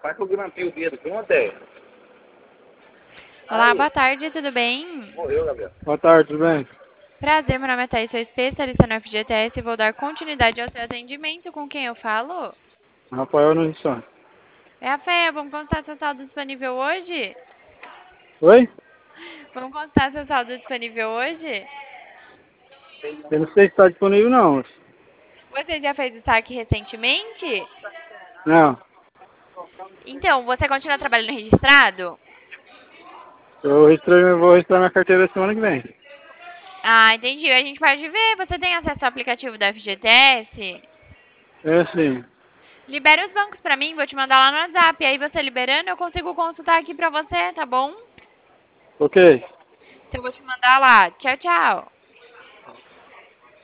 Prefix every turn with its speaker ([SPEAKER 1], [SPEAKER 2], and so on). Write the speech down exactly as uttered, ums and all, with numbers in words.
[SPEAKER 1] Vai que eu grampei o dedo aqui ontem.
[SPEAKER 2] Olá, boa tarde, tudo bem?
[SPEAKER 1] Morreu, Gabriel.
[SPEAKER 3] Boa tarde, tudo bem?
[SPEAKER 2] Prazer, meu nome é Thaís, sou especialista no F G T S e vou dar continuidade ao seu atendimento. Com quem eu falo?
[SPEAKER 3] Rafael no Nissan.
[SPEAKER 2] É a Fé, vamos consultar seu saldo disponível hoje?
[SPEAKER 3] Oi?
[SPEAKER 2] Vamos consultar seu saldo disponível hoje?
[SPEAKER 3] Eu não sei se está disponível não.
[SPEAKER 2] Você já fez o saque recentemente?
[SPEAKER 3] Não.
[SPEAKER 2] Então, você continua trabalhando registrado?
[SPEAKER 3] Eu registrei, eu vou registrar minha carteira semana que vem.
[SPEAKER 2] Ah, entendi. A gente pode ver. Você tem acesso ao aplicativo da F G T S?
[SPEAKER 3] É sim.
[SPEAKER 2] Libera os bancos pra mim, vou te mandar lá no WhatsApp. Aí você liberando, eu consigo consultar aqui pra você, tá bom?
[SPEAKER 3] Ok.
[SPEAKER 2] Então eu vou te mandar lá. Tchau, tchau.